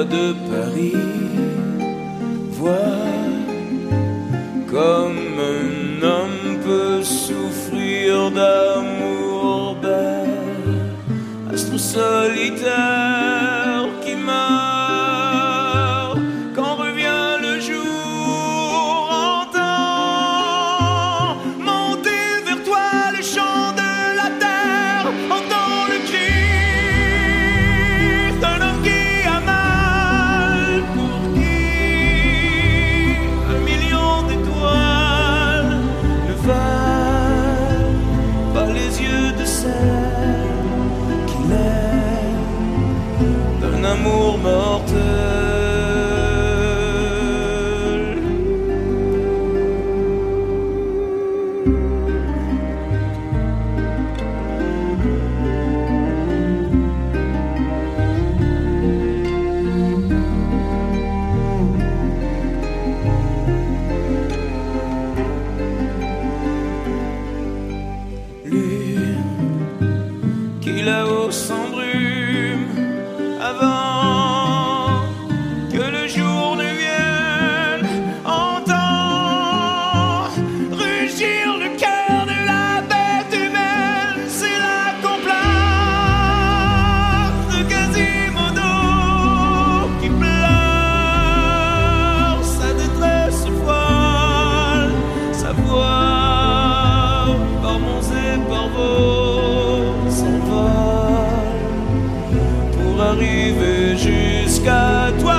bois de Paris. Vois comme un homme peut souffrir d'amour belle, astre solitaire qui meurt quand revient le jour. Entends monter vers toi les chants de la terre, entends le cri d'un homme qui a mal, pour qui un million d'étoiles ne valent pas les yeux de celle qui l'aime d'un amour mortel. Lune qui là-haut s'embrume avant que le jour ne vienne. Entends rugir le cœur de la bête humaine. C'est là qu'on place de Quasimodo qui pleure sa détresse folle, sa voix par monts et par vaux s'envole pour arriver jusqu'à toi.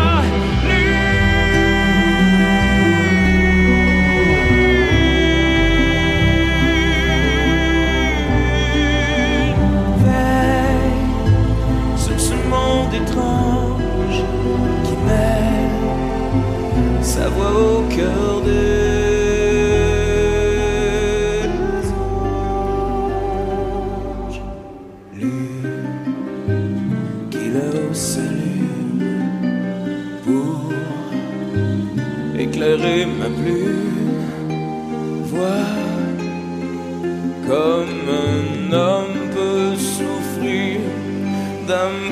Lune, veille sur ce monde étrange qui mêle sa voix au cœur des anges. Lune qui là-haut s'allume pour éclairer ma plume. Vois comme un homme peut souffrir d'amour